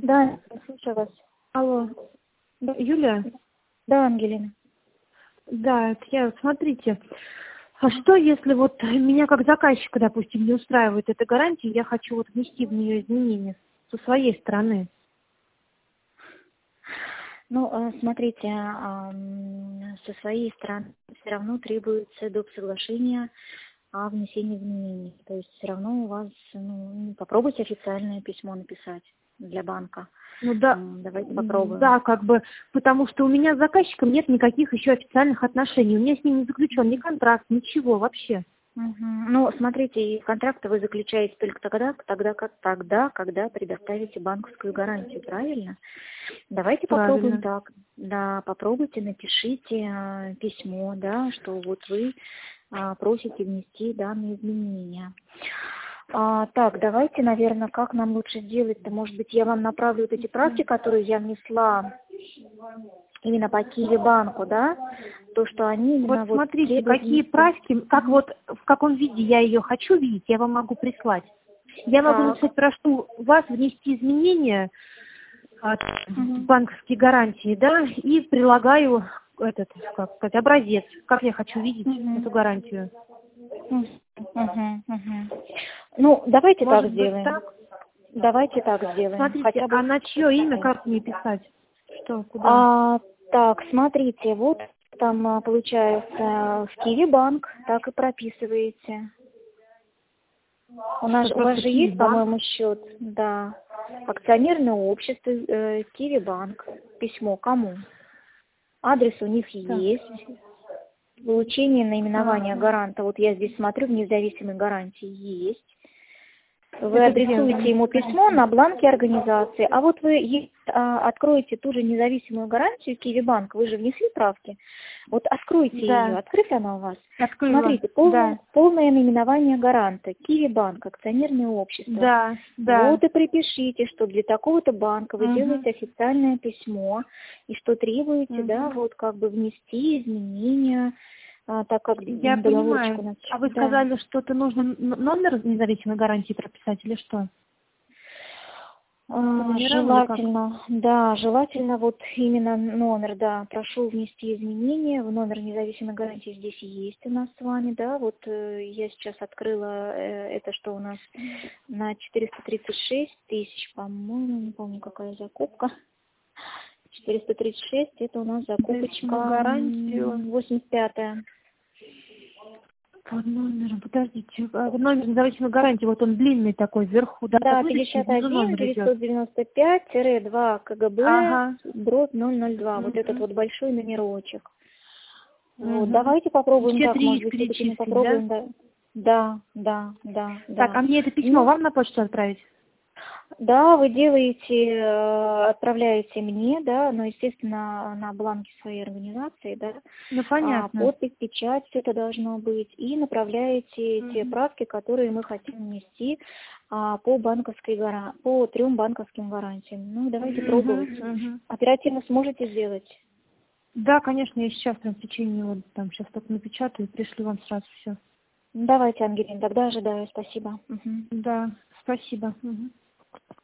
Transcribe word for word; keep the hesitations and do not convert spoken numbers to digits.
Да, слушаю вас. Алло, Да, Юля? да, Ангелина. Да, это я. Смотрите, а что если вот меня как заказчика, допустим, не устраивает эта гарантия, я хочу вот внести в нее изменения со своей стороны? Ну, э, смотрите, ам, со своей стороны все равно требуется доп. Соглашение о внесении изменений. То есть все равно у вас, ну, попробуйте официальное письмо написать для банка. Ну да, М, Давайте м, попробуем. да, как бы, потому что у меня с заказчиком нет никаких еще официальных отношений. У меня с ним не заключен ни контракт, ничего вообще. Мгм. Ну, смотрите, и контракты вы заключаете только тогда, тогда, как, тогда, когда предоставите банковскую гарантию, правильно? Давайте попробуем Правильно. так. Да, попробуйте, напишите а, письмо, да, что вот вы а, просите внести данные изменения. А, так, давайте, наверное, как нам лучше сделать-то? Может быть, я вам направлю вот эти правки, которые я внесла именно по Киевбанку, да? То, что они Вот именно вот смотрите, требуют какие внести. правки, как вот, в каком виде я ее хочу видеть, я вам могу прислать. Я могу Так. написать, прошу вас внести изменения от Мгм. банковские гарантии, да, и прилагаю этот, как сказать, образец, как я хочу видеть эту Мгм. гарантию. Мгм. Мгм. Мгм. Ну, давайте так Может быть сделаем. так? Давайте так сделаем. Смотрите, Хотя бы. а на чье имя как мне писать? Что, куда? А, так, смотрите, вот там а, получается в Киевбанк, так и прописываете. У нас, Что у вас просто же есть, Киевбанк? по-моему, счет, да. Акционерное общество э, Киевбанк. Письмо кому? Адрес у них Так. есть. Получение А, наименования гаранта. Вот я здесь смотрю, в независимой гарантии есть. Вы это где? адресуете ему письмо Скажите. на бланке организации, а вот вы е- а, откроете ту же независимую гарантию Киевбанк, вы же внесли правки, вот откройте ее, Да, открыта она у вас. открыла. Смотрите, полное, Да, полное наименование гаранта, Киевбанк, акционерное общество. да, да. Вот и припишите, что для такого-то банка вы Угу. делаете официальное письмо, и что требуете, да, Угу. вот как бы внести изменения, а, так как Я м, договорочку понимаю. у нас. А вы Да. сказали, что-то нужно н- номер независимой гарантии прописать или что? А, Номера или как? Желательно, да, желательно вот именно номер, да. Прошу внести изменения в номер независимой гарантии, здесь есть у нас с вами, да. Вот э, я сейчас открыла, э, это что у нас на четыреста тридцать шесть тысяч, по-моему, не помню, какая закупка. четыреста тридцать шесть, это у нас закупочка Независимую гарантию. м, восемьдесят пятая. По номеру, подождите. а, Номер независимой гарантии, вот он длинный такой, вверху, дата Да, выдачи, и пятьдесят внизу один номер идет. девятьсот девяносто пять два КГБ, Ага. дробь ноль ноль два. Вот этот Угу. вот большой номерочек. Вот, Угу. давайте попробуем Все так, три может их быть, все-таки мы перечислить, да? попробуем, да. Да, да, да, Так, да. а мне это письмо Ну, вам на почту отправить? да, вы делаете, э, отправляете мне, да, но, естественно, на бланке своей организации, да, Ну, а, понятно. подпись, печать, все это должно быть, и направляете те Угу. правки, которые мы хотим внести а, по банковской гара... по трем банковским гарантиям. Ну, давайте пробовать. Угу. Угу. Оперативно сможете сделать? Да, конечно, я сейчас прям в течение, вот там, сейчас только напечатаю и пришлю вам сразу все. Давайте, Ангелина, тогда ожидаю. Спасибо. Мгм. Да, спасибо. Мгм.